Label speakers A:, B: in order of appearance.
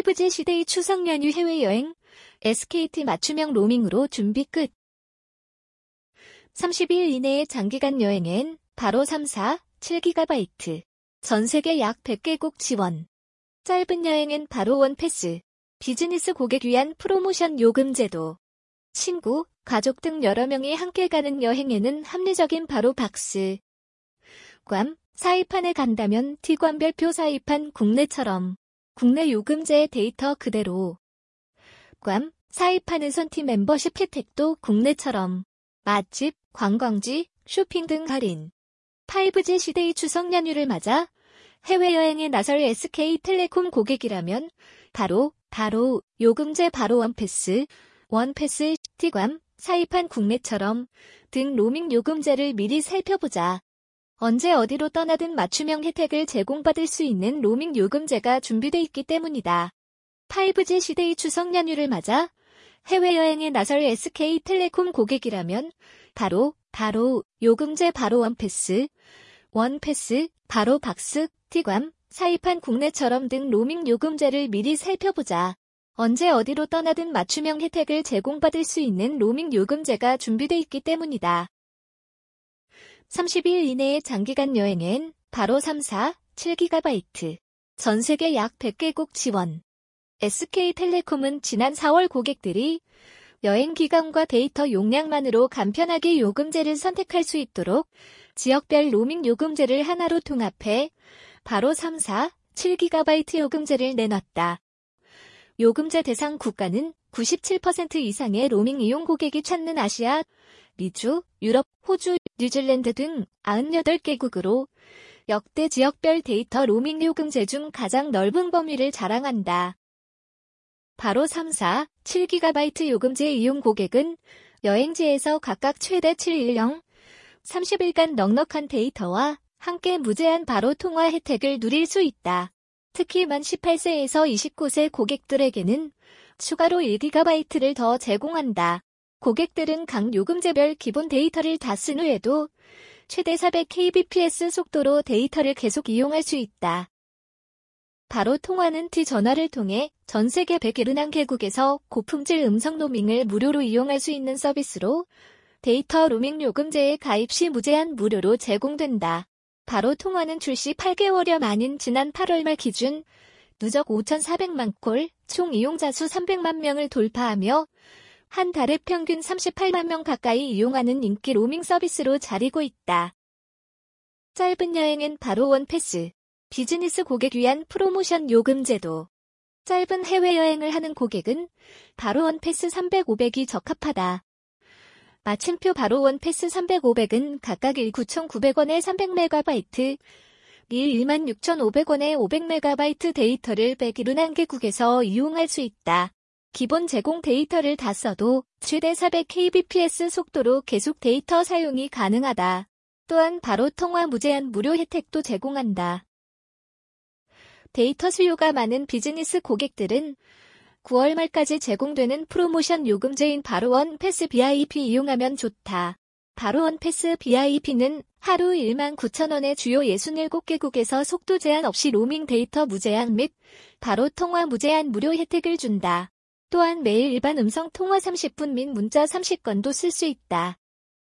A: 5G 시대의 추석 연휴 해외여행, SKT 맞춤형 로밍으로 준비 끝. 30일 이내의 장기간 여행엔 바로 3, 4, 7GB. 전세계 약 100개국 지원. 짧은 여행엔 바로 원패스. 비즈니스 고객 위한 프로모션 요금 제도. 친구, 가족 등 여러 명이 함께 가는 여행에는 합리적인 바로 박스. 괌, 사이판에 간다면 티관 별표 사이판 국내처럼. 국내 요금제의 데이터 그대로. 괌, 사이판에선 티 멤버십 혜택도 국내처럼. 맛집, 관광지, 쇼핑 등 할인. 5G 시대의 추석 연휴를 맞아 해외여행에 나설 SK텔레콤 고객이라면 바로 요금제 바로 원패스, 티괌, 사이판 국내처럼 등 로밍 요금제를 미리 살펴보자. 언제 어디로 떠나든 맞춤형 혜택을 제공받을 수 있는 로밍 요금제가 준비돼 있기 때문이다. 5G 시대의 추석 연휴를 맞아 해외여행에 나설 SK텔레콤 고객이라면 바로 요금제 바로 원패스, 바로 박스, 티괌, 사이판 국내처럼 등 로밍 요금제를 미리 살펴보자. 언제 어디로 떠나든 맞춤형 혜택을 제공받을 수 있는 로밍 요금제가 준비돼 있기 때문이다. 30일 이내의 장기간 여행엔 바로 3, 4, 7GB. 전세계 약 100개국 지원. SK텔레콤은 지난 4월 고객들이 여행 기간과 데이터 용량만으로 간편하게 요금제를 선택할 수 있도록 지역별 로밍 요금제를 하나로 통합해 바로 3, 4, 7GB 요금제를 내놨다. 요금제 대상 국가는 97% 이상의 로밍 이용 고객이 찾는 아시아, 미주, 유럽, 호주, 뉴질랜드 등 98개국으로 역대 지역별 데이터 로밍 요금제 중 가장 넓은 범위를 자랑한다. 바로 3, 4, 7GB 요금제 이용 고객은 여행지에서 각각 최대 710, 30일간 넉넉한 데이터와 함께 무제한 바로 통화 혜택을 누릴 수 있다. 특히 만 18세에서 29세 고객들에게는 추가로 1GB를 더 제공한다. 고객들은 각 요금제별 기본 데이터를 다 쓴 후에도 최대 400kbps 속도로 데이터를 계속 이용할 수 있다. 바로 통화는 T 전화를 통해 전 세계 171개국에서 고품질 음성 로밍을 무료로 이용할 수 있는 서비스로 데이터 로밍 요금제에 가입 시 무제한 무료로 제공된다. 바로 통화는 출시 8개월여 만인 지난 8월 말 기준 누적 5,400만 콜, 총 이용자 수 300만 명을 돌파하며 한 달에 평균 38만 명 가까이 이용하는 인기 로밍 서비스로 자리고 있다. 짧은 여행엔 바로 원패스. 비즈니스 고객 위한 프로모션 요금 제도. 짧은 해외여행을 하는 고객은 바로 원패스 300, 500이 적합하다. 마침표 바로 원패스 300, 500은 각각 19,900원에 300MB, 16,500원에 500MB 데이터를 171개국에서 이용할 수 있다. 기본 제공 데이터를 다 써도 최대 400kbps 속도로 계속 데이터 사용이 가능하다. 또한 바로 통화 무제한 무료 혜택도 제공한다. 데이터 수요가 많은 비즈니스 고객들은 9월 말까지 제공되는 프로모션 요금제인 바로원 패스 VIP 이용하면 좋다. 바로원 패스 VIP는 하루 19,000원에 주요 67개국에서 속도 제한 없이 로밍 데이터 무제한 및 바로 통화 무제한 무료 혜택을 준다. 또한 매일 일반 음성 통화 30분 및 문자 30건도 쓸 수 있다.